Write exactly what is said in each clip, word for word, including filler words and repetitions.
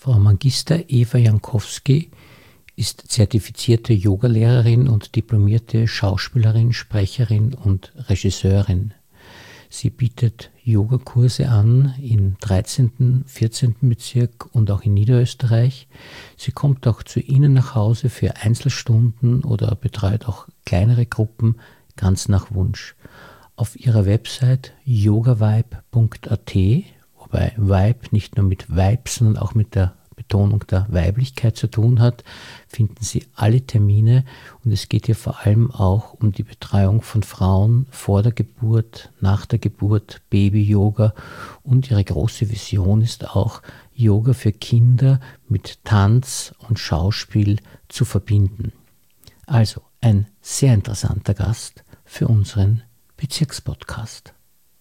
Frau Magister Eva Jankowski ist zertifizierte Yogalehrerin und diplomierte Schauspielerin, Sprecherin und Regisseurin. Sie bietet Yogakurse an im dreizehnten, vierzehnten Bezirk und auch in Niederösterreich. Sie kommt auch zu Ihnen nach Hause für Einzelstunden oder betreut auch kleinere Gruppen ganz nach Wunsch. Auf ihrer Website yogavibe punkt a t, wobei Vibe nicht nur mit Vibe, sondern auch mit der Betonung der Weiblichkeit zu tun hat, finden Sie alle Termine und es geht hier vor allem auch um die Betreuung von Frauen vor der Geburt, nach der Geburt, Baby-Yoga und ihre große Vision ist auch, Yoga für Kinder mit Tanz und Schauspiel zu verbinden. Also ein sehr interessanter Gast für unseren Bezirkspodcast.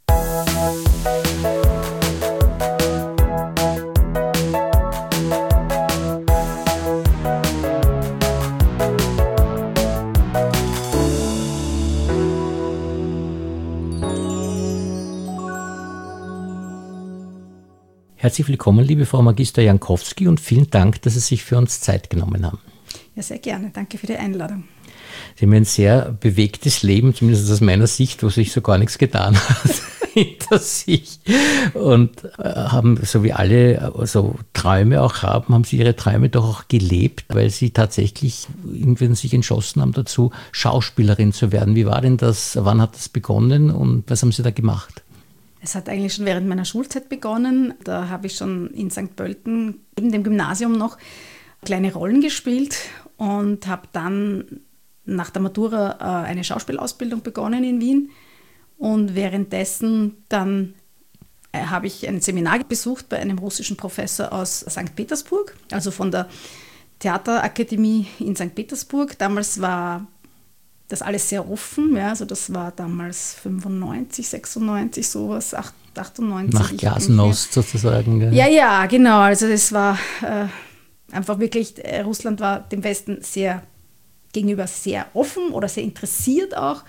Herzlich willkommen, liebe Frau Magister Jankowski, und vielen Dank, dass Sie sich für uns Zeit genommen haben. Ja, sehr gerne. Danke für die Einladung. Sie haben ein sehr bewegtes Leben, zumindest aus meiner Sicht, wo sich so gar nichts getan hat hinter sich. Und haben, so wie alle so Träume auch haben, haben Sie Ihre Träume doch auch gelebt, weil Sie tatsächlich irgendwann sich entschlossen haben dazu, Schauspielerin zu werden. Wie war denn das? Wann hat das begonnen und was haben Sie da gemacht? Es hat eigentlich schon während meiner Schulzeit begonnen. Da habe ich schon in Sankt Pölten, neben dem Gymnasium noch, kleine Rollen gespielt und habe dann nach der Matura eine Schauspielausbildung begonnen in Wien. Und währenddessen dann habe ich ein Seminar besucht bei einem russischen Professor aus Sankt Petersburg, also von der Theaterakademie in Sankt Petersburg. Damals war das alles sehr offen, ja, also das war damals fünfundneunzig, sechsundneunzig, sowas, achtundneunzig. Nach Glasnost sozusagen. Ja. ja, ja, genau, also es war äh, einfach wirklich, äh, Russland war dem Westen sehr gegenüber sehr offen oder sehr interessiert auch.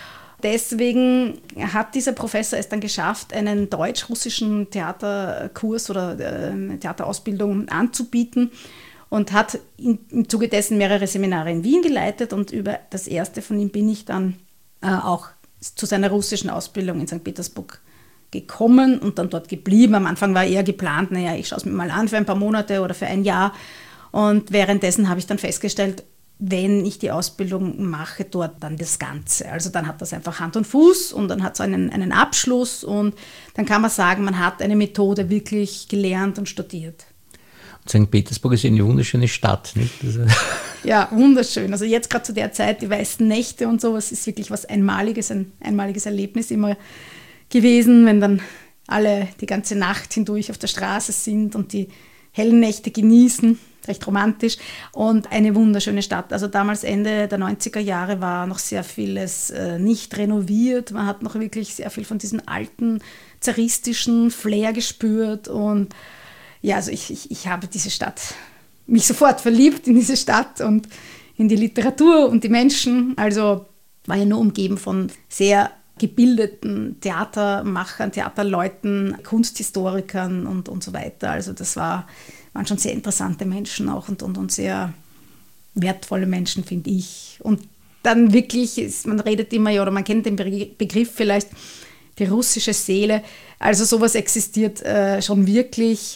Deswegen hat dieser Professor es dann geschafft, einen deutsch-russischen Theaterkurs oder äh, Theaterausbildung anzubieten. Und hat in, im Zuge dessen mehrere Seminare in Wien geleitet und über das erste von ihm bin ich dann äh, auch zu seiner russischen Ausbildung in Sankt Petersburg gekommen und dann dort geblieben. Am Anfang war eher geplant, naja, ich schaue es mir mal an für ein paar Monate oder für ein Jahr. Und währenddessen habe ich dann festgestellt, wenn ich die Ausbildung mache, dort dann das Ganze. Also dann hat das einfach Hand und Fuß und dann hat es einen, einen Abschluss und dann kann man sagen, man hat eine Methode wirklich gelernt und studiert. Sankt Petersburg ist eine wunderschöne Stadt, nicht? Also ja, wunderschön. Also jetzt gerade zu der Zeit, die weißen Nächte und sowas, ist wirklich was Einmaliges, ein einmaliges Erlebnis immer gewesen, wenn dann alle die ganze Nacht hindurch auf der Straße sind und die hellen Nächte genießen, recht romantisch und eine wunderschöne Stadt. Also damals Ende der neunziger Jahre war noch sehr vieles äh, nicht renoviert. Man hat noch wirklich sehr viel von diesem alten, zaristischen Flair gespürt und ja, also ich, ich, ich habe diese Stadt, mich sofort verliebt in diese Stadt und in die Literatur und die Menschen. Also war ja nur umgeben von sehr gebildeten Theatermachern, Theaterleuten, Kunsthistorikern und, und so weiter. Also das war, waren schon sehr interessante Menschen auch und, und, und sehr wertvolle Menschen, finde ich. Und dann wirklich, ist, man redet immer, ja, oder man kennt den Begriff vielleicht, die russische Seele. Also sowas existiert äh, schon wirklich.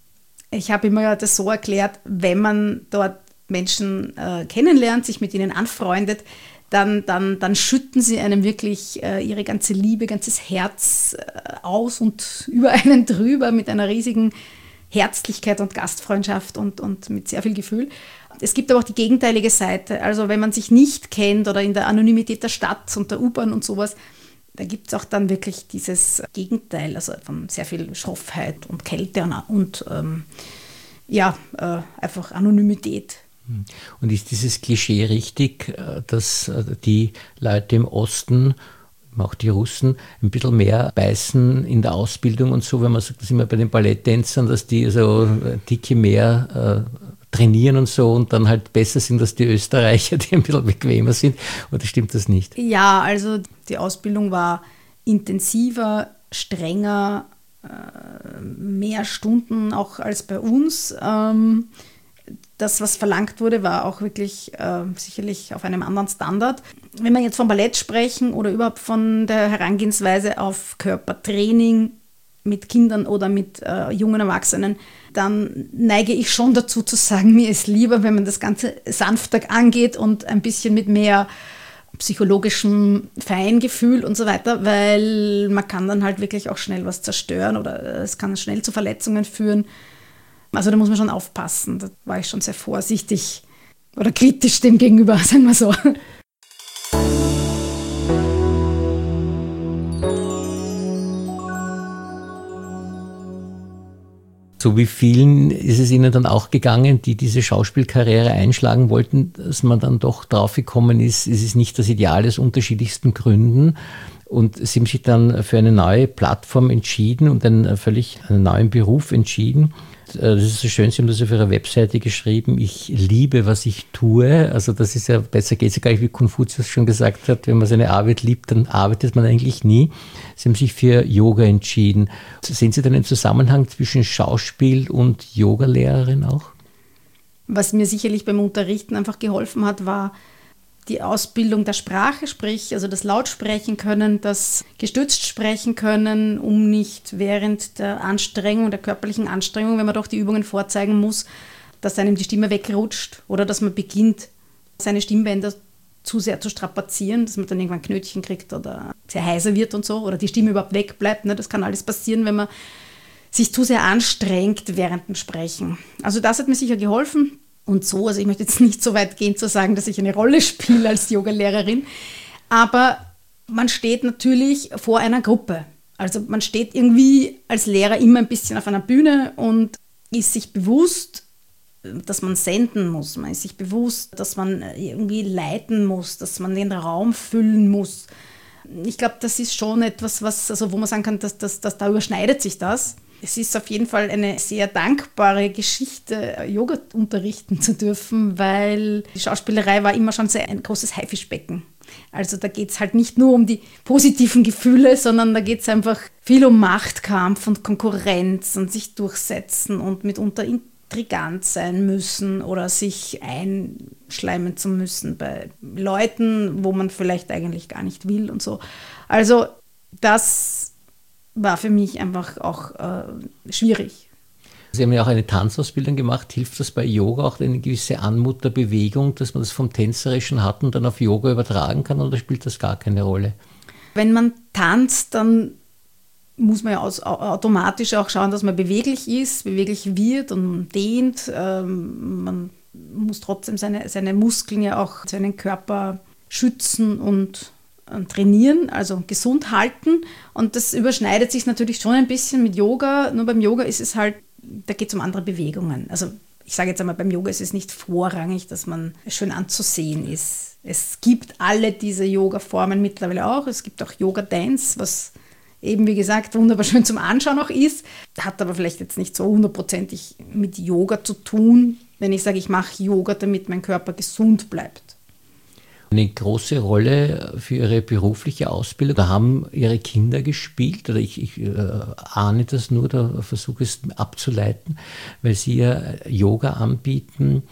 Ich habe immer das so erklärt, wenn man dort Menschen äh, kennenlernt, sich mit ihnen anfreundet, dann, dann, dann schütten sie einem wirklich äh, ihre ganze Liebe, ganzes Herz äh, aus und über einen drüber mit einer riesigen Herzlichkeit und Gastfreundschaft und, und mit sehr viel Gefühl. Es gibt aber auch die gegenteilige Seite. Also wenn man sich nicht kennt oder in der Anonymität der Stadt und der U-Bahn und sowas, da gibt es auch dann wirklich dieses Gegenteil, also von sehr viel Schroffheit und Kälte und, und ähm, ja, äh, einfach Anonymität. Und ist dieses Klischee richtig, dass die Leute im Osten, auch die Russen, ein bisschen mehr beißen in der Ausbildung und so, wenn man sagt, das immer bei den Balletttänzern, dass die so dicke mehr äh, trainieren und so und dann halt besser sind als die Österreicher, die ein bisschen bequemer sind, oder stimmt das nicht? Ja, also die Ausbildung war intensiver, strenger, äh, mehr Stunden auch als bei uns. Ähm, das, was verlangt wurde, war auch wirklich äh, sicherlich auf einem anderen Standard. Wenn wir jetzt vom Ballett sprechen oder überhaupt von der Herangehensweise auf Körpertraining mit Kindern oder mit äh, jungen Erwachsenen, dann neige ich schon dazu zu sagen, mir ist lieber, wenn man das Ganze sanfter angeht und ein bisschen mit mehr psychologischem Feingefühl und so weiter, weil man kann dann halt wirklich auch schnell was zerstören oder es kann schnell zu Verletzungen führen. Also da muss man schon aufpassen. Da war ich schon sehr vorsichtig oder kritisch dem gegenüber, sagen wir so. So wie vielen ist es Ihnen dann auch gegangen, die diese Schauspielkarriere einschlagen wollten, dass man dann doch drauf gekommen ist, es ist nicht das Ideal aus unterschiedlichsten Gründen. Und Sie haben sich dann für eine neue Plattform entschieden und einen völlig einen neuen Beruf entschieden. Das ist so schön, Sie haben das auf Ihrer Webseite geschrieben, ich liebe, was ich tue. Also das ist ja, besser geht es ja gar nicht, wie Konfuzius schon gesagt hat, wenn man seine Arbeit liebt, dann arbeitet man eigentlich nie. Sie haben sich für Yoga entschieden. Sehen Sie dann einen Zusammenhang zwischen Schauspiel und Yogalehrerin auch? Was mir sicherlich beim Unterrichten einfach geholfen hat, war die Ausbildung der Sprache, sprich also das Lautsprechen können, das gestützt sprechen können, um nicht während der Anstrengung, der körperlichen Anstrengung, wenn man doch die Übungen vorzeigen muss, dass einem die Stimme wegrutscht oder dass man beginnt, seine Stimmbänder zu sehr zu strapazieren, dass man dann irgendwann Knötchen kriegt oder sehr heiser wird und so oder die Stimme überhaupt wegbleibt. Ne? Das kann alles passieren, wenn man sich zu sehr anstrengt während dem Sprechen. Also das hat mir sicher geholfen. Und so, also ich möchte jetzt nicht so weit gehen zu sagen, dass ich eine Rolle spiele als Yogalehrerin, aber man steht natürlich vor einer Gruppe. Also man steht irgendwie als Lehrer immer ein bisschen auf einer Bühne und ist sich bewusst, dass man senden muss. Man ist sich bewusst, dass man irgendwie leiten muss, dass man den Raum füllen muss. Ich glaube, das ist schon etwas, was, also wo man sagen kann, dass, dass, dass da überschneidet sich das. Es ist auf jeden Fall eine sehr dankbare Geschichte, Yoga unterrichten zu dürfen, weil die Schauspielerei war immer schon sehr ein großes Haifischbecken. Also da geht es halt nicht nur um die positiven Gefühle, sondern da geht es einfach viel um Machtkampf und Konkurrenz und sich durchsetzen und mitunter intrigant sein müssen oder sich einschleimen zu müssen bei Leuten, wo man vielleicht eigentlich gar nicht will und so. Also das war für mich einfach auch äh, schwierig. Sie haben ja auch eine Tanzausbildung gemacht. Hilft das bei Yoga auch eine gewisse Anmut der Bewegung, dass man das vom Tänzerischen hat und dann auf Yoga übertragen kann, oder spielt das gar keine Rolle? Wenn man tanzt, dann muss man ja aus, automatisch auch schauen, dass man beweglich ist, beweglich wird und dehnt. Ähm, man muss trotzdem seine, seine Muskeln ja auch, seinen Körper schützen und trainieren, also gesund halten, und das überschneidet sich natürlich schon ein bisschen mit Yoga, nur beim Yoga ist es halt, da geht es um andere Bewegungen. Also ich sage jetzt einmal, beim Yoga ist es nicht vorrangig, dass man schön anzusehen ist. Es gibt alle diese Yoga-Formen mittlerweile auch, es gibt auch Yoga-Dance, was eben wie gesagt wunderbar schön zum Anschauen auch ist, hat aber vielleicht jetzt nicht so hundertprozentig mit Yoga zu tun, wenn ich sage, ich mache Yoga, damit mein Körper gesund bleibt. Eine große Rolle für Ihre berufliche Ausbildung, da haben Ihre Kinder gespielt, oder ich, ich äh, ahne das nur, da versuche es abzuleiten, weil Sie ja Yoga anbieten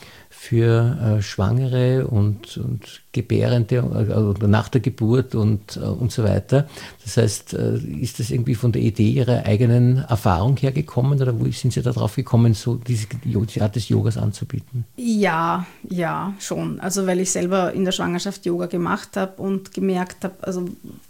für äh, Schwangere und, und Gebärende äh, nach der Geburt und, äh, und so weiter. Das heißt, äh, ist das irgendwie von der Idee Ihrer eigenen Erfahrung hergekommen oder wo sind Sie da drauf gekommen, so diese, diese Art des Yogas anzubieten? Ja, ja, schon. Also weil ich selber in der Schwangerschaft Yoga gemacht habe und gemerkt habe, also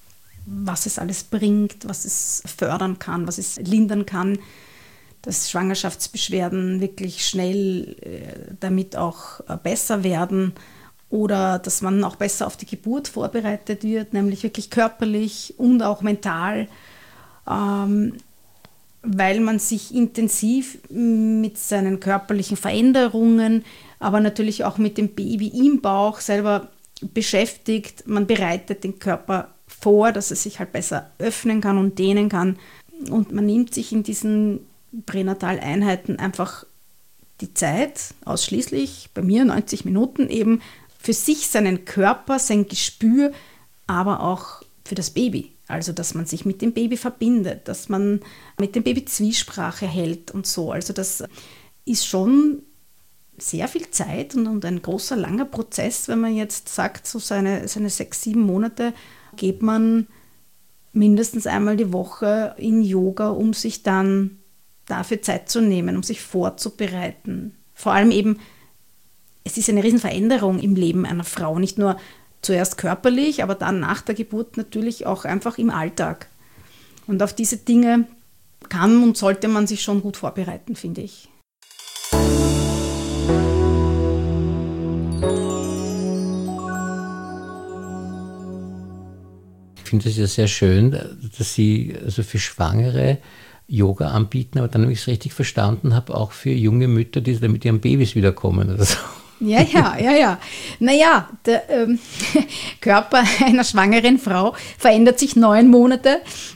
was es alles bringt, was es fördern kann, was es lindern kann, dass Schwangerschaftsbeschwerden wirklich schnell äh, damit auch äh, besser werden oder dass man auch besser auf die Geburt vorbereitet wird, nämlich wirklich körperlich und auch mental, ähm, weil man sich intensiv mit seinen körperlichen Veränderungen, aber natürlich auch mit dem Baby im Bauch selber beschäftigt. Man bereitet den Körper vor, dass er sich halt besser öffnen kann und dehnen kann, und man nimmt sich in diesen Pränataleinheiten einfach die Zeit, ausschließlich bei mir neunzig Minuten eben, für sich, seinen Körper, sein Gespür, aber auch für das Baby. Also, dass man sich mit dem Baby verbindet, dass man mit dem Baby Zwiesprache hält und so. Also, das ist schon sehr viel Zeit und, und ein großer, langer Prozess, wenn man jetzt sagt, so seine, seine sechs, sieben Monate geht man mindestens einmal die Woche in Yoga, um sich dann dafür Zeit zu nehmen, um sich vorzubereiten. Vor allem eben, es ist eine Riesenveränderung im Leben einer Frau, nicht nur zuerst körperlich, aber dann nach der Geburt natürlich auch einfach im Alltag. Und auf diese Dinge kann und sollte man sich schon gut vorbereiten, finde ich. Ich finde es ja sehr schön, dass Sie also für Schwangere Yoga anbieten, aber dann, wenn ich es richtig verstanden habe, auch für junge Mütter, die dann mit ihren Babys wiederkommen oder so. Ja, ja, ja, ja. Naja, der ähm, Körper einer schwangeren Frau verändert sich neun Monate,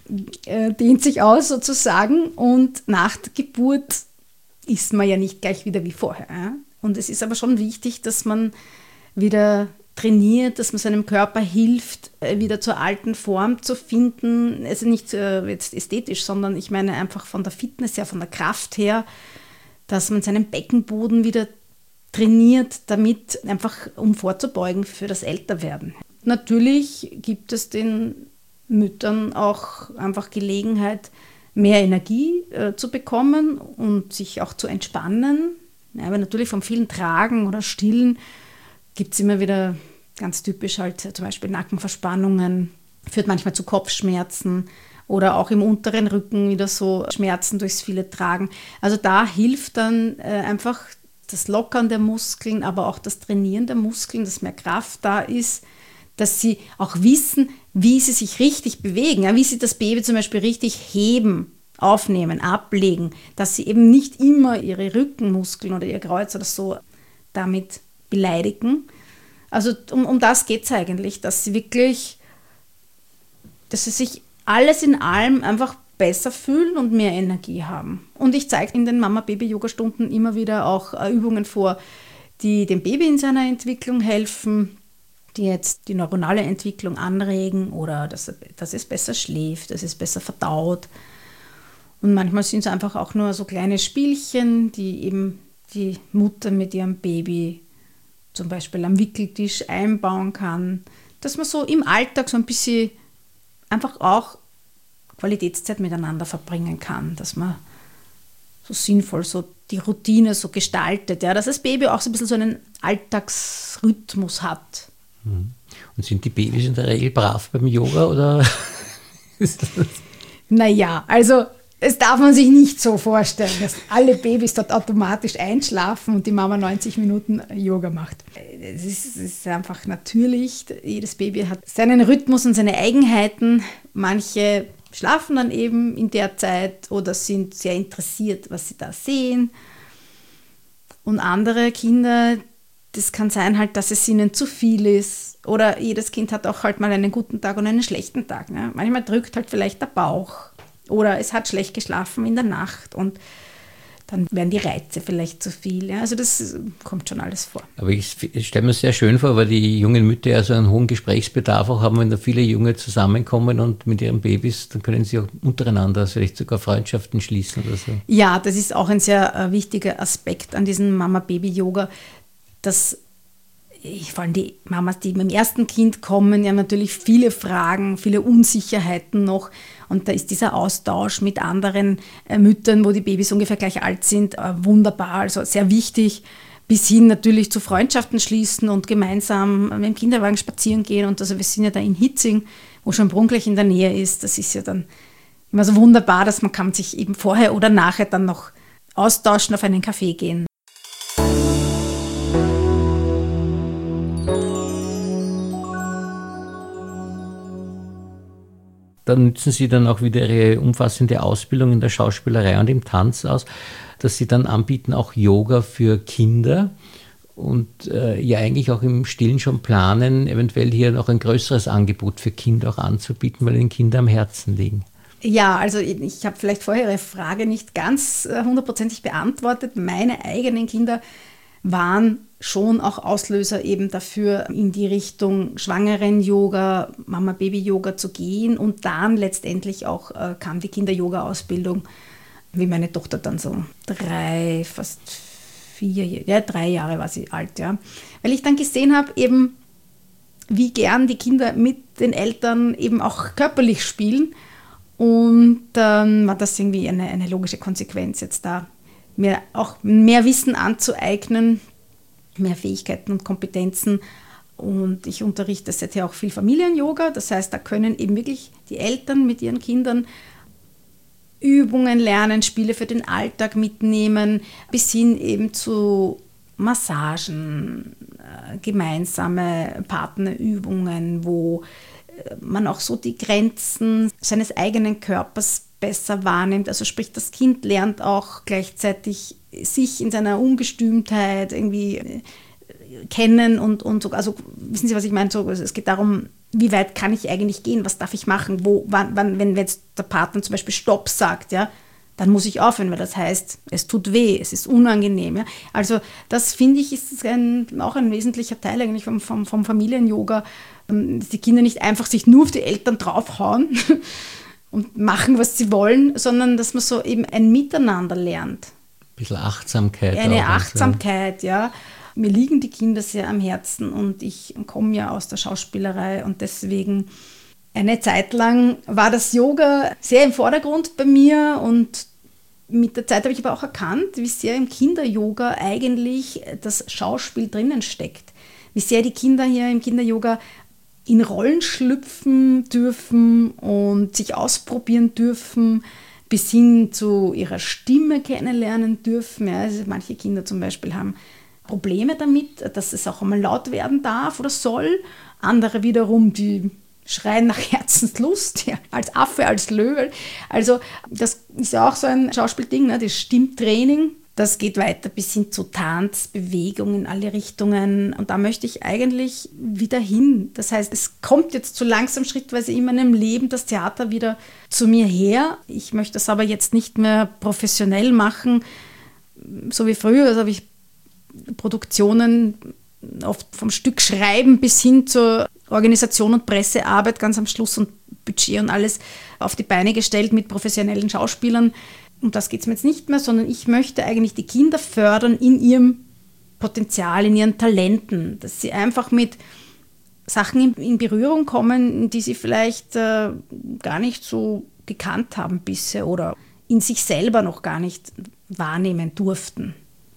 äh, dehnt sich aus sozusagen, und nach der Geburt ist man ja nicht gleich wieder wie vorher. Ja? Und es ist aber schon wichtig, dass man wieder trainiert, dass man seinem Körper hilft, wieder zur alten Form zu finden. Also nicht äh, jetzt ästhetisch, sondern ich meine einfach von der Fitness her, von der Kraft her, dass man seinen Beckenboden wieder trainiert, damit einfach, um vorzubeugen für das Älterwerden. Natürlich gibt es den Müttern auch einfach Gelegenheit, mehr Energie äh, zu bekommen und sich auch zu entspannen. Ja, aber natürlich vom vielen Tragen oder Stillen gibt es immer wieder ganz typisch halt zum Beispiel Nackenverspannungen, führt manchmal zu Kopfschmerzen oder auch im unteren Rücken wieder so Schmerzen durchs viele Tragen. Also da hilft dann äh, einfach das Lockern der Muskeln, aber auch das Trainieren der Muskeln, dass mehr Kraft da ist, dass sie auch wissen, wie sie sich richtig bewegen, ja, wie sie das Baby zum Beispiel richtig heben, aufnehmen, ablegen, dass sie eben nicht immer ihre Rückenmuskeln oder ihr Kreuz oder so damit beleidigen. Also um, um das geht es eigentlich, dass sie wirklich, dass sie sich alles in allem einfach besser fühlen und mehr Energie haben. Und ich zeige in den Mama-Baby-Yoga-Stunden immer wieder auch äh, Übungen vor, die dem Baby in seiner Entwicklung helfen, die jetzt die neuronale Entwicklung anregen oder dass, dass es besser schläft, dass es besser verdaut. Und manchmal sind es einfach auch nur so kleine Spielchen, die eben die Mutter mit ihrem Baby zum Beispiel am Wickeltisch einbauen kann, dass man so im Alltag so ein bisschen einfach auch Qualitätszeit miteinander verbringen kann, dass man so sinnvoll so die Routine so gestaltet, ja, dass das Baby auch so ein bisschen so einen Alltagsrhythmus hat. Und sind die Babys in der Regel brav beim Yoga oder? Naja, also es darf man sich nicht so vorstellen, dass alle Babys dort automatisch einschlafen und die Mama neunzig Minuten Yoga macht. Es ist, es ist einfach natürlich, jedes Baby hat seinen Rhythmus und seine Eigenheiten. Manche schlafen dann eben in der Zeit oder sind sehr interessiert, was sie da sehen. Und andere Kinder, das kann sein halt, dass es ihnen zu viel ist. Oder jedes Kind hat auch halt mal einen guten Tag und einen schlechten Tag. Ne? Manchmal drückt halt vielleicht der Bauch. Oder es hat schlecht geschlafen in der Nacht und dann werden die Reize vielleicht zu viel. Ja? Also das kommt schon alles vor. Aber ich, ich stelle mir sehr schön vor, weil die jungen Mütter ja so einen hohen Gesprächsbedarf auch haben, wenn da viele Junge zusammenkommen und mit ihren Babys, dann können sie auch untereinander vielleicht sogar Freundschaften schließen oder so. Ja, das ist auch ein sehr äh, wichtiger Aspekt an diesem Mama-Baby-Yoga, dass vor allem die Mamas, die mit dem ersten Kind kommen, ja natürlich viele Fragen, viele Unsicherheiten noch. Und da ist dieser Austausch mit anderen äh, Müttern, wo die Babys ungefähr gleich alt sind, äh, wunderbar, also sehr wichtig, bis hin natürlich zu Freundschaften schließen und gemeinsam mit dem Kinderwagen spazieren gehen. Und also wir sind ja da in Hitzing, wo schon Brunn gleich in der Nähe ist. Das ist ja dann immer so wunderbar, dass man kann sich eben vorher oder nachher dann noch austauschen, auf einen Kaffee gehen. Dann nützen Sie dann auch wieder Ihre umfassende Ausbildung in der Schauspielerei und im Tanz aus, dass Sie dann anbieten auch Yoga für Kinder und äh, ja eigentlich auch im Stillen schon planen, eventuell hier noch ein größeres Angebot für Kinder auch anzubieten, weil Ihnen Kinder am Herzen liegen. Ja, also ich habe vielleicht vorher Ihre Frage nicht ganz hundertprozentig beantwortet. Meine eigenen Kinder waren schon auch Auslöser eben dafür, in die Richtung Schwangeren-Yoga, Mama-Baby-Yoga zu gehen. Und dann letztendlich auch äh, kam die Kinder-Yoga-Ausbildung, wie meine Tochter dann so drei, fast vier, ja drei Jahre war sie alt, ja. Weil ich dann gesehen habe, eben wie gern die Kinder mit den Eltern eben auch körperlich spielen. Und dann war das irgendwie eine, eine logische Konsequenz, jetzt da mir auch mehr Wissen anzueignen, mehr Fähigkeiten und Kompetenzen. Und ich unterrichte seither auch viel Familien-Yoga. Das heißt, da können eben wirklich die Eltern mit ihren Kindern Übungen lernen, Spiele für den Alltag mitnehmen, bis hin eben zu Massagen, gemeinsame Partnerübungen, wo man auch so die Grenzen seines eigenen Körpers besser wahrnimmt. Also sprich, das Kind lernt auch gleichzeitig sich in seiner Ungestümtheit irgendwie kennen und, und so. Also wissen Sie, was ich meine? So, also es geht darum, wie weit kann ich eigentlich gehen? Was darf ich machen? Wo, wann, wann, wenn jetzt der Partner zum Beispiel Stopp sagt, ja, dann muss ich aufhören, weil das heißt, es tut weh, es ist unangenehm. Ja? Also das finde ich ist ein, auch ein wesentlicher Teil eigentlich vom, vom, vom Familien-Yoga, dass die Kinder nicht einfach sich nur auf die Eltern draufhauen und machen, was sie wollen, sondern dass man so eben ein Miteinander lernt. Ein bisschen Achtsamkeit. Eine auch Achtsamkeit, so. Ja. Mir liegen die Kinder sehr am Herzen und ich komme ja aus der Schauspielerei und deswegen eine Zeit lang war das Yoga sehr im Vordergrund bei mir und mit der Zeit habe ich aber auch erkannt, wie sehr im Kinder-Yoga eigentlich das Schauspiel drinnen steckt. Wie sehr die Kinder hier im Kinder-Yoga in Rollen schlüpfen dürfen und sich ausprobieren dürfen, bis hin zu ihrer Stimme kennenlernen dürfen. Ja, also manche Kinder zum Beispiel haben Probleme damit, dass es auch einmal laut werden darf oder soll. Andere wiederum, die schreien nach Herzenslust, ja, als Affe, als Löwe. Also das ist ja auch so ein Schauspielding, ne, das Stimmtraining. Das geht weiter bis hin zu Tanz, Bewegung in alle Richtungen. Und da möchte ich eigentlich wieder hin. Das heißt, es kommt jetzt so langsam schrittweise in meinem Leben das Theater wieder zu mir her. Ich möchte das aber jetzt nicht mehr professionell machen, so wie früher. Also habe ich Produktionen oft vom Stück schreiben bis hin zur Organisation und Pressearbeit ganz am Schluss und Budget und alles auf die Beine gestellt mit professionellen Schauspielern. Um das geht es mir jetzt nicht mehr, sondern ich möchte eigentlich die Kinder fördern in ihrem Potenzial, in ihren Talenten, dass sie einfach mit Sachen in, in Berührung kommen, die sie vielleicht äh, gar nicht so gekannt haben bisher oder in sich selber noch gar nicht wahrnehmen durften.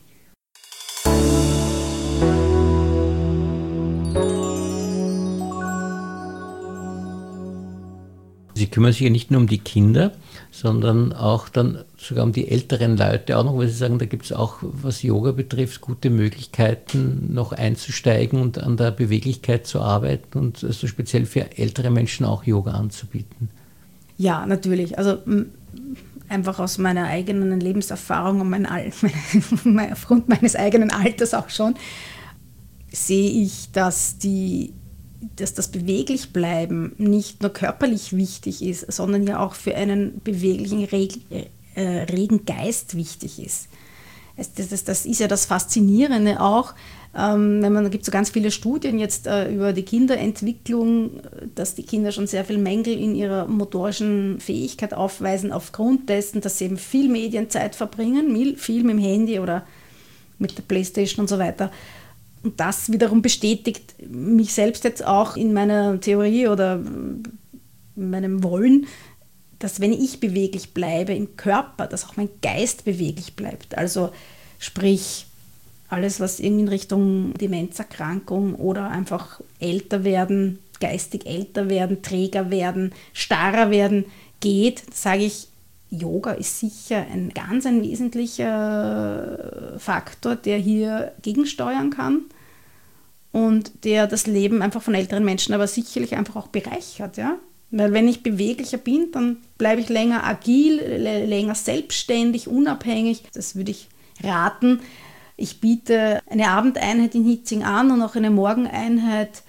Sie kümmern sich ja nicht nur um die Kinder, sondern auch dann sogar um die älteren Leute auch noch, weil Sie sagen, da gibt es auch, was Yoga betrifft, gute Möglichkeiten, noch einzusteigen und an der Beweglichkeit zu arbeiten und so also speziell für ältere Menschen auch Yoga anzubieten. Ja, natürlich. Also einfach aus meiner eigenen Lebenserfahrung und mein Al- aufgrund meines eigenen Alters auch schon, sehe ich, dass die dass das Beweglichbleiben nicht nur körperlich wichtig ist, sondern ja auch für einen beweglichen, reg, äh, regen Geist wichtig ist. Das, das, das ist ja das Faszinierende auch, ähm, wenn man, da gibt es so ganz viele Studien jetzt äh, über die Kinderentwicklung, dass die Kinder schon sehr viel Mängel in ihrer motorischen Fähigkeit aufweisen, aufgrund dessen, dass sie eben viel Medienzeit verbringen, viel mit dem Handy oder mit der Playstation und so weiter. Und das wiederum bestätigt mich selbst jetzt auch in meiner Theorie oder in meinem Wollen, dass wenn ich beweglich bleibe im Körper, dass auch mein Geist beweglich bleibt. Also sprich, alles, was irgendwie in Richtung Demenzerkrankung oder einfach älter werden, geistig älter werden, träger werden, starrer werden geht, sage ich, Yoga ist sicher ein ganz ein wesentlicher Faktor, der hier gegensteuern kann und der das Leben einfach von älteren Menschen aber sicherlich einfach auch bereichert. Ja? Weil wenn ich beweglicher bin, dann bleibe ich länger agil, länger selbstständig, unabhängig. Das würde ich raten. Ich biete eine Abendeinheit in Hitzing an und auch eine Morgeneinheit,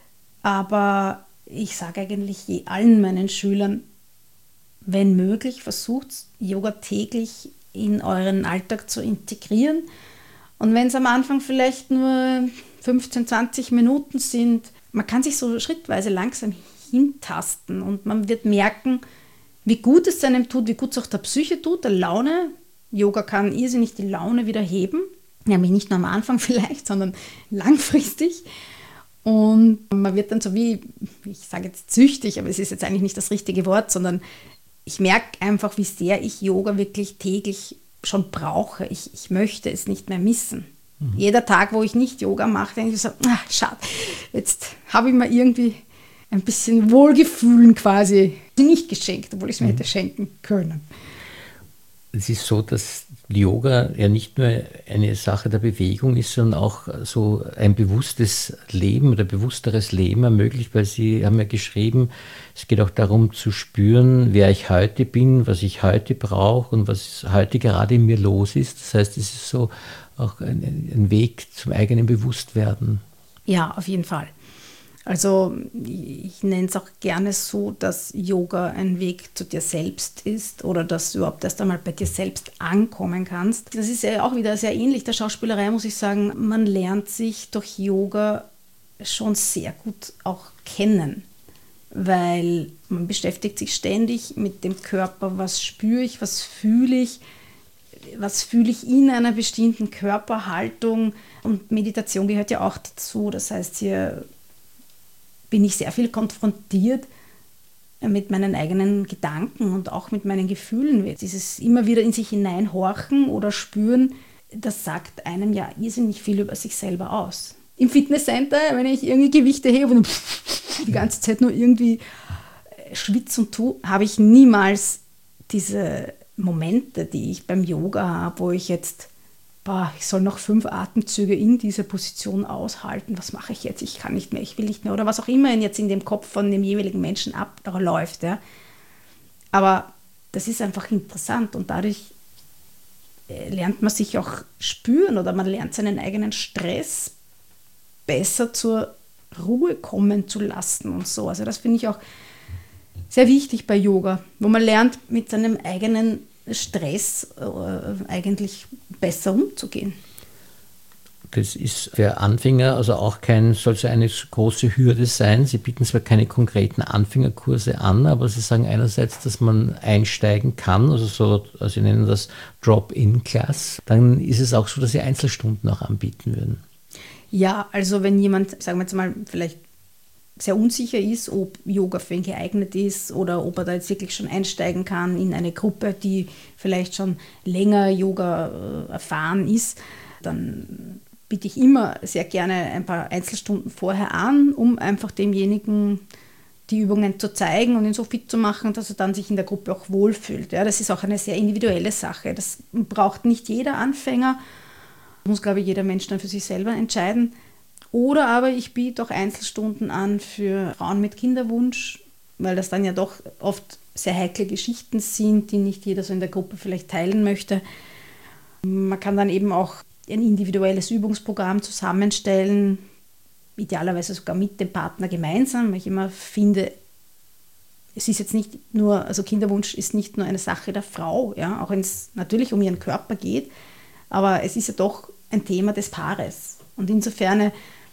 aber ich sage eigentlich allen meinen Schülern, wenn möglich, versucht Yoga täglich in euren Alltag zu integrieren Und wenn es am Anfang vielleicht nur fünfzehn, zwanzig Minuten sind, man kann sich so schrittweise langsam hintasten und man wird merken, wie gut es einem tut, wie gut es auch der Psyche tut, der Laune. Yoga kann irrsinnig die Laune wieder heben, nämlich nicht nur am Anfang vielleicht, sondern langfristig. Und man wird dann so wie, ich sage jetzt süchtig, aber es ist jetzt eigentlich nicht das richtige Wort, sondern ich merke einfach, wie sehr ich Yoga wirklich täglich schon brauche. Ich, ich möchte es nicht mehr missen. Mhm. Jeder Tag, wo ich nicht Yoga mache, denke ich so, ah, schade, jetzt habe ich mir irgendwie ein bisschen Wohlgefühlen quasi nicht geschenkt, obwohl ich es mir mhm. hätte schenken können. Es ist so, dass Yoga ja nicht nur eine Sache der Bewegung ist, sondern auch so ein bewusstes Leben oder bewussteres Leben ermöglicht, weil Sie haben ja geschrieben, es geht auch darum zu spüren, wer ich heute bin, was ich heute brauche und was heute gerade in mir los ist. Das heißt, es ist so auch ein, ein Weg zum eigenen Bewusstwerden. Ja, auf jeden Fall. Also ich nenne es auch gerne so, dass Yoga ein Weg zu dir selbst ist oder dass du überhaupt erst einmal bei dir selbst ankommen kannst. Das ist ja auch wieder sehr ähnlich der Schauspielerei, muss ich sagen. Man lernt sich durch Yoga schon sehr gut auch kennen, weil man beschäftigt sich ständig mit dem Körper. Was spüre ich, was fühle ich, was fühle ich in einer bestimmten Körperhaltung? Und Meditation gehört ja auch dazu. Das heißt, hier bin ich sehr viel konfrontiert mit meinen eigenen Gedanken und auch mit meinen Gefühlen. Dieses immer wieder in sich hineinhorchen oder spüren, das sagt einem ja irrsinnig viel über sich selber aus. Im Fitnesscenter, wenn ich irgendwie Gewichte hebe und die ganze Zeit nur irgendwie schwitze und tue, habe ich niemals diese Momente, die ich beim Yoga habe, wo ich jetzt Boah, ich soll noch fünf Atemzüge in dieser Position aushalten. Was mache ich jetzt? Ich kann nicht mehr, ich will nicht mehr. Oder was auch immer jetzt in dem Kopf von dem jeweiligen Menschen abläuft. Ja. Aber das ist einfach interessant und dadurch lernt man sich auch spüren oder man lernt seinen eigenen Stress besser zur Ruhe kommen zu lassen und so. Also das finde ich auch sehr wichtig bei Yoga, wo man lernt, mit seinem eigenen Stress äh, eigentlich besser umzugehen. Das ist für Anfänger also auch kein, soll so eine große Hürde sein. Sie bieten zwar keine konkreten Anfängerkurse an, aber Sie sagen einerseits, dass man einsteigen kann, also so, also Sie nennen das Drop-in-Class. Dann ist es auch so, dass Sie Einzelstunden auch anbieten würden. Ja, also wenn jemand, sagen wir jetzt mal, vielleicht sehr unsicher ist, ob Yoga für ihn geeignet ist oder ob er da jetzt wirklich schon einsteigen kann in eine Gruppe, die vielleicht schon länger Yoga äh, erfahren ist, dann biete ich immer sehr gerne ein paar Einzelstunden vorher an, um einfach demjenigen die Übungen zu zeigen und ihn so fit zu machen, dass er dann sich in der Gruppe auch wohlfühlt. Ja, das ist auch eine sehr individuelle Sache. Das braucht nicht jeder Anfänger, muss, glaube ich, jeder Mensch dann für sich selber entscheiden. Oder aber ich biete auch Einzelstunden an für Frauen mit Kinderwunsch, weil das dann ja doch oft sehr heikle Geschichten sind, die nicht jeder so in der Gruppe vielleicht teilen möchte. Man kann dann eben auch ein individuelles Übungsprogramm zusammenstellen, idealerweise sogar mit dem Partner gemeinsam, weil ich immer finde, es ist jetzt nicht nur, also Kinderwunsch ist nicht nur eine Sache der Frau, ja, auch wenn es natürlich um ihren Körper geht, aber es ist ja doch ein Thema des Paares. Und insofern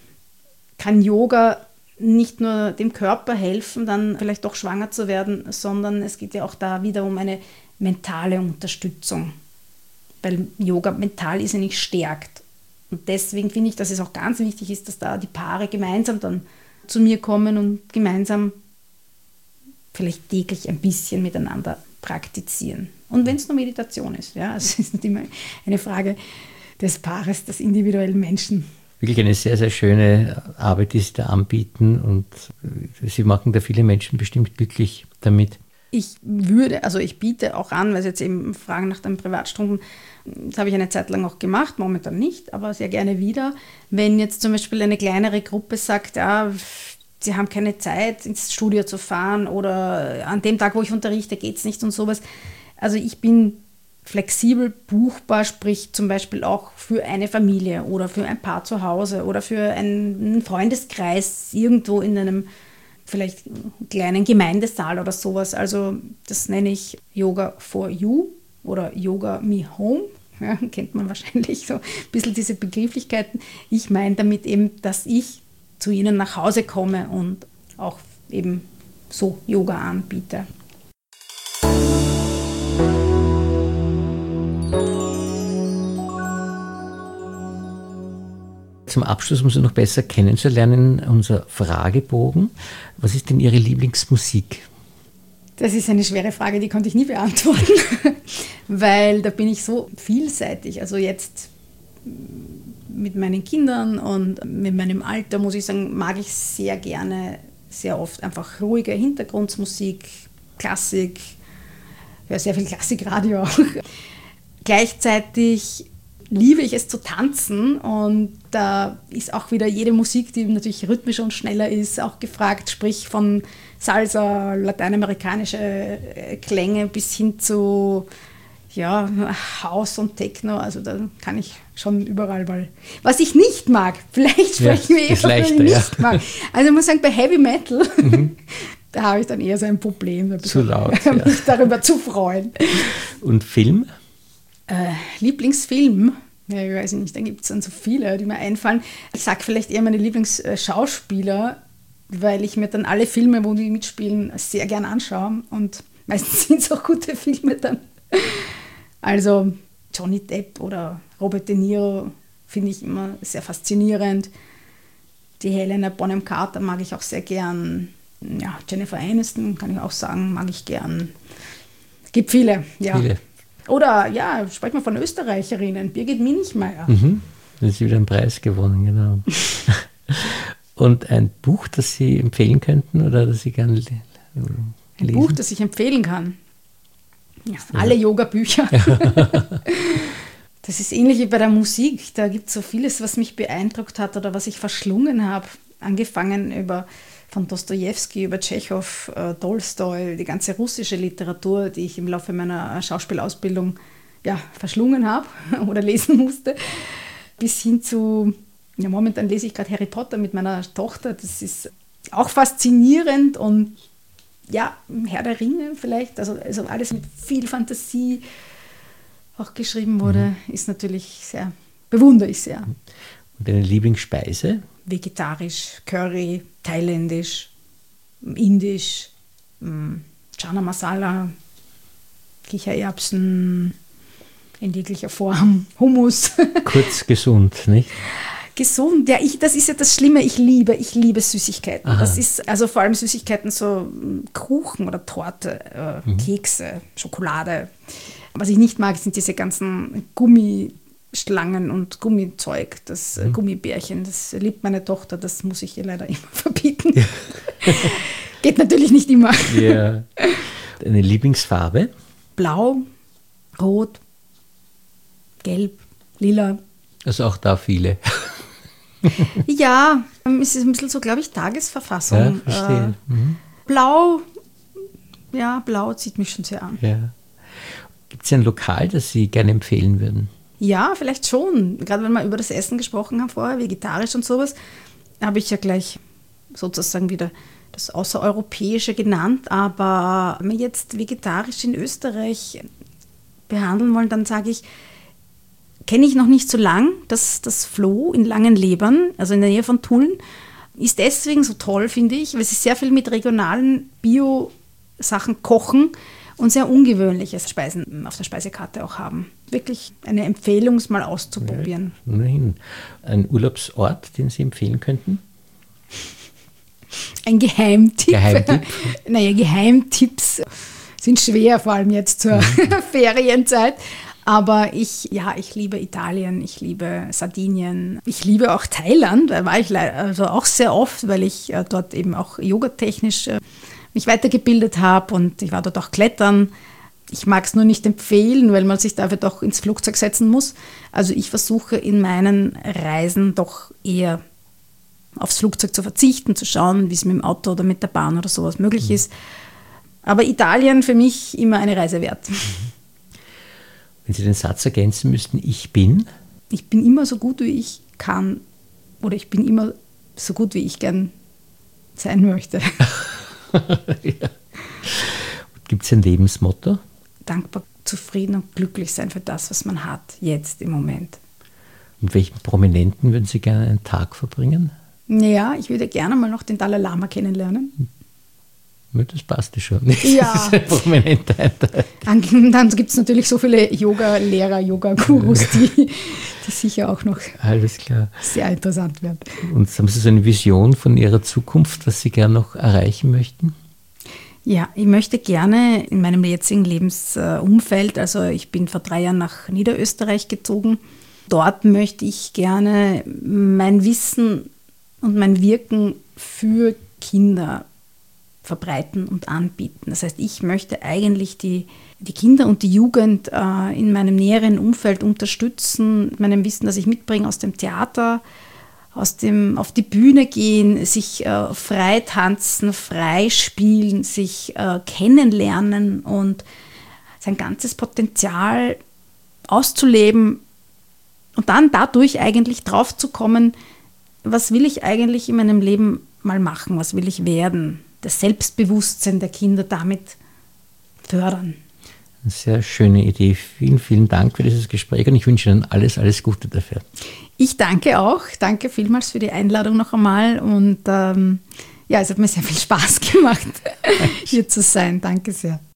kann Yoga nicht nur dem Körper helfen, dann vielleicht doch schwanger zu werden, sondern es geht ja auch da wieder um eine mentale Unterstützung, weil Yoga mental ist ja nicht stärkt. Und deswegen finde ich, dass es auch ganz wichtig ist, dass da die Paare gemeinsam dann zu mir kommen und gemeinsam vielleicht täglich ein bisschen miteinander praktizieren. Und wenn es nur Meditation ist, ja, also es ist nicht immer eine Frage des Paares, des individuellen Menschen. Wirklich eine sehr, sehr schöne Arbeit, die Sie da anbieten und Sie machen da viele Menschen bestimmt glücklich damit. Ich würde, also ich biete auch an, weil Sie jetzt eben fragen nach den Privatstunden, das habe ich eine Zeit lang auch gemacht, momentan nicht, aber sehr gerne wieder. Wenn jetzt zum Beispiel eine kleinere Gruppe sagt, ja, sie haben keine Zeit, ins Studio zu fahren oder an dem Tag, wo ich unterrichte, geht es nicht und sowas. Also ich bin flexibel buchbar, sprich zum Beispiel auch für eine Familie oder für ein Paar zu Hause oder für einen Freundeskreis irgendwo in einem vielleicht kleinen Gemeindesaal oder sowas. Also das nenne ich Yoga for You oder Yoga Me Home. ja, kennt man wahrscheinlich so ein bisschen diese Begrifflichkeiten. Ich meine damit eben, dass ich zu ihnen nach Hause komme und auch eben so Yoga anbiete. Zum Abschluss, um Sie noch besser kennenzulernen, unser Fragebogen. Was ist denn Ihre Lieblingsmusik? Das ist eine schwere Frage, die konnte ich nie beantworten, weil da bin ich so vielseitig. Also jetzt mit meinen Kindern und mit meinem Alter, muss ich sagen, mag ich sehr gerne, sehr oft einfach ruhige Hintergrundmusik, Klassik, ja, sehr viel Klassikradio auch. Gleichzeitig liebe ich es zu tanzen und da ist auch wieder jede Musik, die natürlich rhythmischer und schneller ist, auch gefragt, sprich von Salsa, lateinamerikanische Klänge bis hin zu ja, House und Techno, also da kann ich schon überall mal. Was ich nicht mag, vielleicht sprechen ja, wir eher, was ich nicht ja. mag. Also ich muss sagen, bei Heavy Metal, mhm. da habe ich dann eher so ein Problem, ein zu laut, mich ja. darüber zu freuen. Und Film? Äh, Lieblingsfilm? Ja, ich weiß nicht, da gibt es dann so viele, die mir einfallen. Ich sage vielleicht eher meine Lieblingsschauspieler, weil ich mir dann alle Filme, wo die mitspielen, sehr gern anschaue und meistens sind es auch gute Filme dann. Also Johnny Depp oder Robert De Niro finde ich immer sehr faszinierend. Die Helena Bonham Carter mag ich auch sehr gern. Ja, Jennifer Aniston kann ich auch sagen, mag ich gern. Es gibt viele, ja. Viele. Oder, ja, sprechen wir von Österreicherinnen, Birgit Minichmeier. Mhm. Da hat sie wieder einen Preis gewonnen, genau. Und ein Buch, das Sie empfehlen könnten oder das Sie gerne lesen? Ein Buch, das ich empfehlen kann? Ja, alle ja. Yoga-Bücher. Ja. Das ist ähnlich wie bei der Musik. Da gibt es so vieles, was mich beeindruckt hat oder was ich verschlungen habe. Angefangen über von Dostojewski über Tschechow, äh, Tolstoi, die ganze russische Literatur, die ich im Laufe meiner Schauspielausbildung ja, verschlungen habe oder lesen musste, bis hin zu, ja, momentan lese ich gerade Harry Potter mit meiner Tochter. Das ist auch faszinierend und ja, Herr der Ringe vielleicht, also, also alles mit viel Fantasie auch geschrieben wurde, mhm. ist natürlich sehr, bewundere ich sehr. Und deine Lieblingsspeise? Vegetarisch, Curry, thailändisch, indisch, Chana Masala, Kichererbsen in jeglicher Form, Hummus. Kurz gesund, nicht? Gesund, ja, ich, das ist ja das Schlimme, ich liebe, ich liebe Süßigkeiten. Aha. Das ist, also vor allem Süßigkeiten, so Kuchen oder Torte, äh, mhm. Kekse, Schokolade. Was ich nicht mag, sind diese ganzen Gummischlangen und Gummizeug, das mhm. Gummibärchen, das liebt meine Tochter, das muss ich ihr leider immer verbieten. Ja. Geht natürlich nicht immer. Ja. Deine Lieblingsfarbe? Blau, Rot, Gelb, Lila. Also auch da viele. Ja, es ist ein bisschen so, glaube ich, Tagesverfassung. Ja, verstehe. Mhm. Blau, ja, Blau zieht mich schon sehr an. Ja. Gibt es ein Lokal, das Sie gerne empfehlen würden? Ja, vielleicht schon. Gerade wenn wir über das Essen gesprochen haben vorher, vegetarisch und sowas, habe ich ja gleich sozusagen wieder das Außereuropäische genannt. Aber wenn wir jetzt vegetarisch in Österreich behandeln wollen, dann sage ich, kenne ich noch nicht so lang, das, das Floh in Langenlebern, also in der Nähe von Tulln, ist deswegen so toll, finde ich, weil sie sehr viel mit regionalen Bio-Sachen kochen und sehr ungewöhnliche Speisen auf der Speisekarte auch haben. Wirklich eine Empfehlung, es mal auszuprobieren. Ja, nein. Ein Urlaubsort, den Sie empfehlen könnten? Ein Geheimtipp? Geheimtipp? Naja, Geheimtipps sind schwer, vor allem jetzt zur Ferienzeit. Aber ich, ja, ich liebe Italien, ich liebe Sardinien, ich liebe auch Thailand, da war ich also auch sehr oft, weil ich äh, dort eben auch yogatechnisch äh, mich weitergebildet habe und ich war dort auch klettern. Ich mag es nur nicht empfehlen, weil man sich dafür doch ins Flugzeug setzen muss. Also ich versuche in meinen Reisen doch eher aufs Flugzeug zu verzichten, zu schauen, wie es mit dem Auto oder mit der Bahn oder sowas möglich mhm. ist. Aber Italien für mich immer eine Reise wert. Mhm. Wenn Sie den Satz ergänzen müssten, ich bin? Ich bin immer so gut, wie ich kann. Oder ich bin immer so gut, wie ich gern sein möchte. Ja. Gibt es ein Lebensmotto? Dankbar zufrieden und glücklich sein für das, was man hat, jetzt im Moment. Mit welchen Prominenten würden Sie gerne einen Tag verbringen? Ja, ich würde gerne mal noch den Dalai Lama kennenlernen. Das passt ja schon. Ja. Dann, dann gibt es natürlich so viele Yoga-Lehrer, Yoga-Gurus, die, die sicher auch noch Alles klar. sehr interessant werden. Und haben Sie so eine Vision von Ihrer Zukunft, was Sie gerne noch erreichen möchten? Ja, ich möchte gerne in meinem jetzigen Lebensumfeld, also ich bin vor drei Jahren nach Niederösterreich gezogen, dort möchte ich gerne mein Wissen und mein Wirken für Kinder verbreiten und anbieten. Das heißt, ich möchte eigentlich die, die Kinder und die Jugend äh, in meinem näheren Umfeld unterstützen, mit meinem Wissen, das ich mitbringe aus dem Theater, aus dem auf die Bühne gehen, sich äh, frei tanzen, frei spielen, sich äh, kennenlernen und sein ganzes Potenzial auszuleben und dann dadurch eigentlich drauf zu kommen, was will ich eigentlich in meinem Leben mal machen, was will ich werden, das Selbstbewusstsein der Kinder damit fördern. Eine sehr schöne Idee. Vielen, vielen Dank für dieses Gespräch und ich wünsche Ihnen alles, alles Gute dafür. Ich danke auch. Danke vielmals für die Einladung noch einmal und ähm, ja, es hat mir sehr viel Spaß gemacht, hier zu sein. Danke sehr.